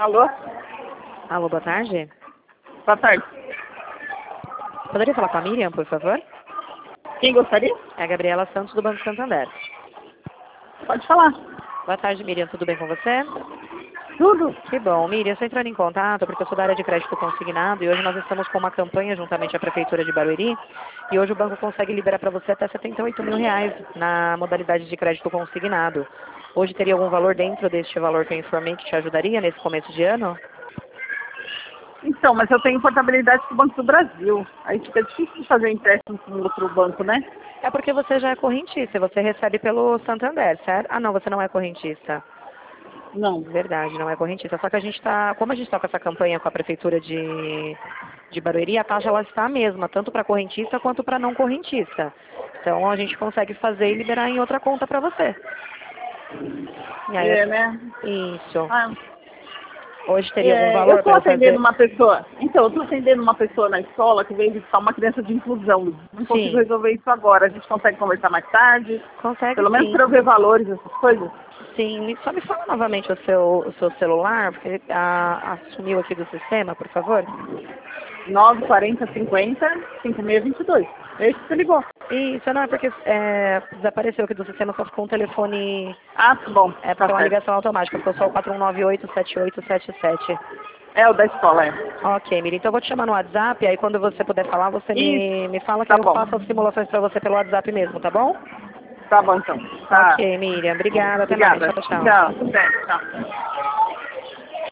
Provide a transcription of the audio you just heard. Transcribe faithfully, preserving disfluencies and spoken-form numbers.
Alô? Alô, boa tarde. Boa tarde. Poderia falar com a Miriam, por favor? Quem gostaria? É a Gabriela Santos, do Banco Santander. Pode falar. Boa tarde, Miriam. Tudo bem com você? Tudo? Que bom. Miriam, estou entrando em contato porque eu sou da área de crédito consignado e hoje nós estamos com uma campanha juntamente à Prefeitura de Barueri e hoje o banco consegue liberar para você até setenta e oito mil reais na modalidade de crédito consignado. Hoje teria algum valor dentro deste valor que eu informei que te ajudaria nesse começo de ano? Então, mas eu tenho portabilidade com o Banco do Brasil. Aí fica difícil de fazer empréstimo com outro banco, né? É porque você já é correntista, você recebe pelo Santander, certo? Ah, não, você não é correntista. Não. Verdade, não é correntista. Só que a gente está, como a gente está com essa campanha com a Prefeitura de, de Barueri, a taxa ela está a mesma, tanto para correntista quanto para não correntista. Então a gente consegue fazer e liberar em outra conta para você. E aí, É, né? isso. Ah, Hoje teria algum é, eu valor estou para eu atendendo fazer? uma pessoa. Então, eu estou atendendo uma pessoa na escola que veio visitar uma criança de inclusão. Não consigo Sim, resolver isso agora. A gente consegue conversar mais tarde. consegue Pelo menos sim. para eu ver valores, essas coisas. Sim, me- só me fala novamente o seu, o seu celular, porque a, assumiu aqui do sistema, por favor. nove quarenta cinquenta cinquenta e seis vinte e dois. Esse que você ligou. Isso, não, é porque é, desapareceu aqui do sistema, só ficou um telefone. Ah, tá bom. É porque Tá é uma certo. ligação automática, ficou só o quatro um nove oito sete oito sete sete. É o da escola, é. Ok, Miri, então eu vou te chamar no WhatsApp, aí quando você puder falar, você Isso. me, me fala que Tá aí eu bom. faço as simulações pra você pelo WhatsApp mesmo, tá bom? Tá bom, então. Tá. Ok, Miriam, obrigada, até mais, Obrigada. tchau, tchau. Tchau. Até. Tchau.